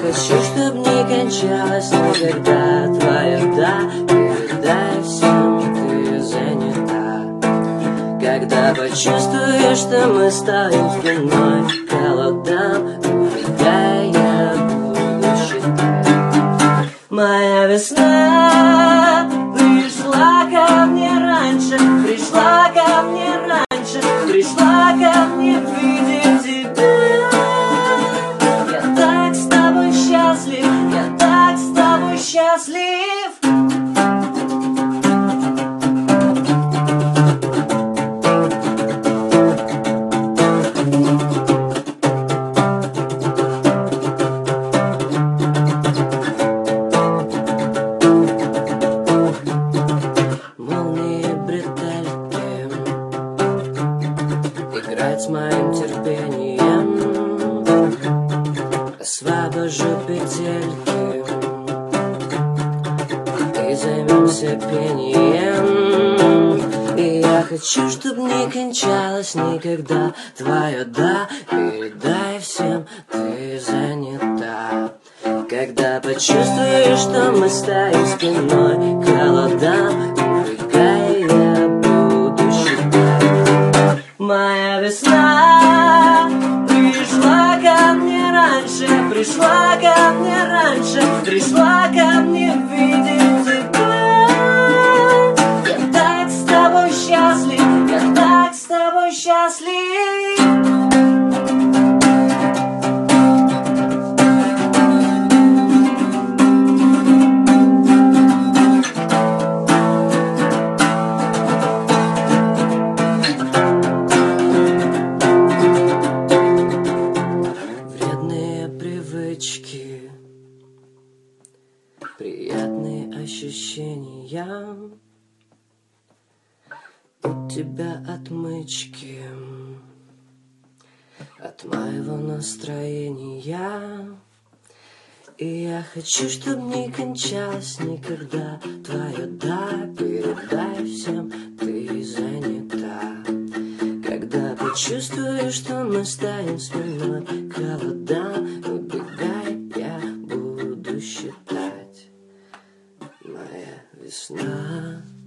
хочу, чтоб не кончалось никогда твое «да». Передай всем, ты занята. Когда почувствуешь, что мы стоим спиной к холодам, убегай, я буду считать. Моя весна пришла ко мне раньше, пришла ко мне раньше, пришла ко мне в виде тебя. Я так с тобой счастлив, я так с тобой счастлив. Играть с моим терпением, освобожу петельки и займемся пением. И я хочу, чтоб не кончалось никогда твое «да». Передай всем, ты занята. Когда почувствуешь, что мы стоим спиной к холодам, убегай, я буду считать. Моя весна пришла ко мне раньше, пришла ко мне раньше, пришла ко мне в виде тебя. Я так с тобой счастлив, я так с тобой счастлив. Приятные ощущения у тебя отмычки от моего настроения. И я хочу, чтоб не кончалось никогда твое «да». Передай всем, ты занята. Когда почувствуешь, что мы стоим спиной к холодам, убегай, я буду считать. Моя весна.